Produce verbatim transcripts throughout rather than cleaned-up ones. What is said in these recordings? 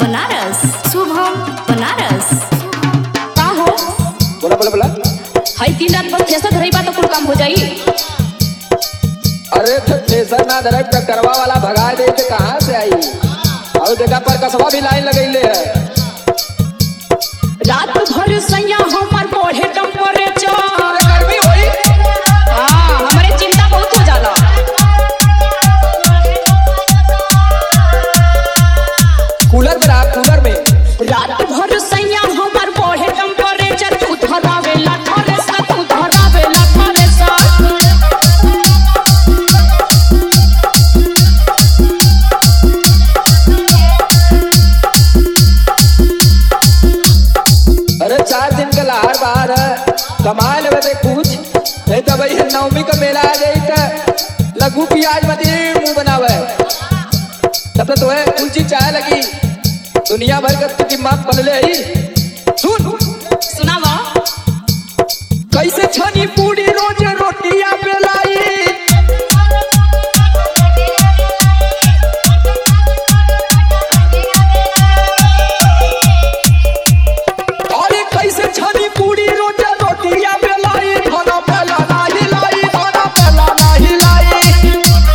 बनारस, शुभम बनारस। का हो? बोला बोला बोला। हई तीन रात बस थ्रेसर धरई बा तो कुल काम हो जाई। अरे तो थ्रेसर ना धरे तो करवा वाला भगा दे तो कहाँ से आई? और देखा पर कसवा भी लाइन लगैले है। रात भर सैया हमर बढ़े टेम्परेचर। अरे गर्मी होई। हाँ, हमरे चिंता बहुत हो जाला। कूलर में रहा, कूलर में। रात भर सैया हमर बढ़े टेम्परेचर। तू धरावेला थ्रेसर, तू धरावेला थ्रेसर। अरे चार दिन का लहार बाहर है, कमा लेवे ते कुछ नहीं तो भाई नवमी का मेला आ जाई तो लघु प्याज मत मुंह बनावे तब तो है कुल चीज चाहे लगी दुनिया भर का तू दिमाग पलले ही। सुन सुनावा। कैसे छनी पूरी रोज रोटियां बेलाई। अरे कैसे छनी पूरी रोज रोटियां बेलाई। खाना पला नहीं लाई, खाना पला नहीं लाई।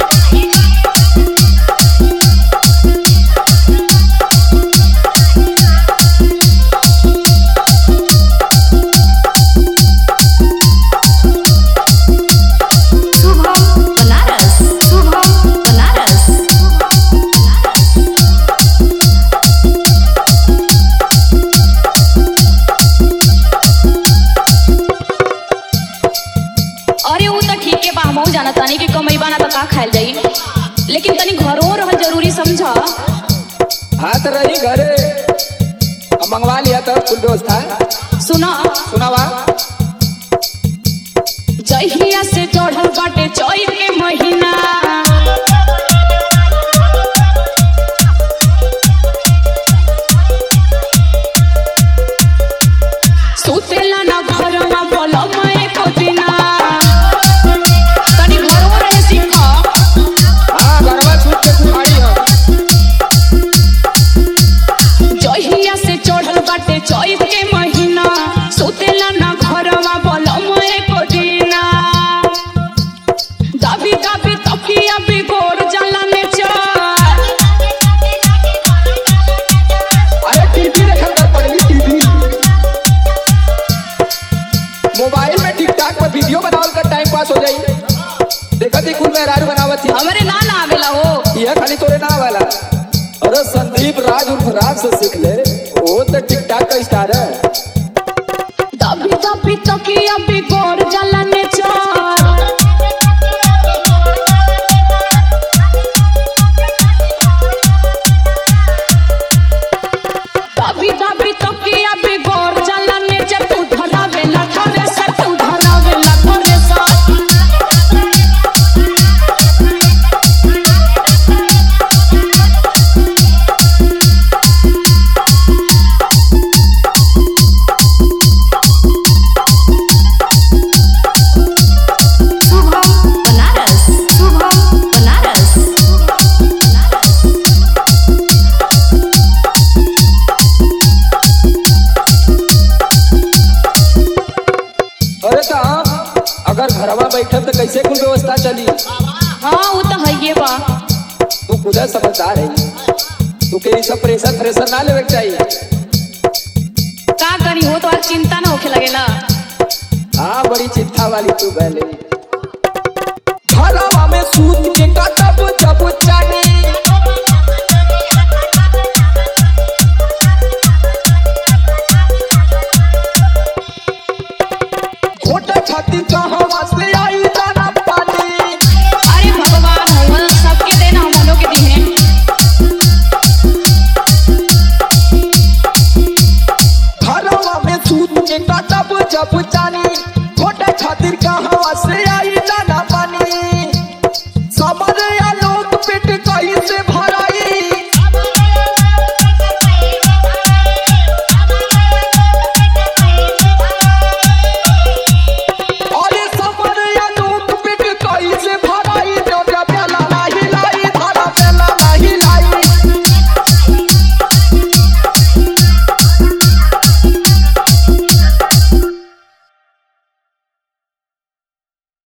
शुभम बनारस, शुभम बनारस। अरे वो तो ठीक है बा, हमहू जाना तानी कि कमैबा ना तो का खायल जाई, लेकिन तनी घरों रहल जरूरी समझा। हाथ रही घरे अब मंगवा लिया तो कुल व्यवस्था। सुना, सुनावा। जहिया से चढ़ल बाटे चैत के महीना। सुतेला ना घरवा बोलम एको दिना। तनी घरों रहे सीखा। हाँ घरवा छूट के कुहाड़ी हम। जहिया से चढ़ल बाटे चैत के महीना। सुतेला ना घरवा बोलम एको दिना। दाबी दाबी तकिया बिगोर जाला ने चार। अरे टीवी देखल कर पड़ली टीवी। मोबाइल में टिकटॉक पर वीडियो बनावल कर टाइम पास हो जाई। देखत ही कुल मेहरारू बनावत थी। हमरे ना ना आवेला हो। यह खाली तोरे ना वाला। अरे संदीप राज उर्फ राज से सीख ले, वो तो टिकटॉक का स्टार है। दाबी दाबी तकिया बिगोर जाला ने चार। दाबी दाबी तकिया बिगोर जाला ने चार। तू धरावेला थ्रेसर, तू धरावेला थ्रेसर। शुभम बनारस, शुभम बनारस। अरे तो हम अगर घरवा बैठे तो कैसे कुल व्यवस्था चली? हाँ वो तो है ये बा। तू खुद समझदार है, तू के सब प्रेशर प्रेशर ना लेवे के चाहिए। का करी हो तो आज चिंता ना होखे लगेला। हाँ बड़ी चिंता वाली तू पहले घरवा में सूत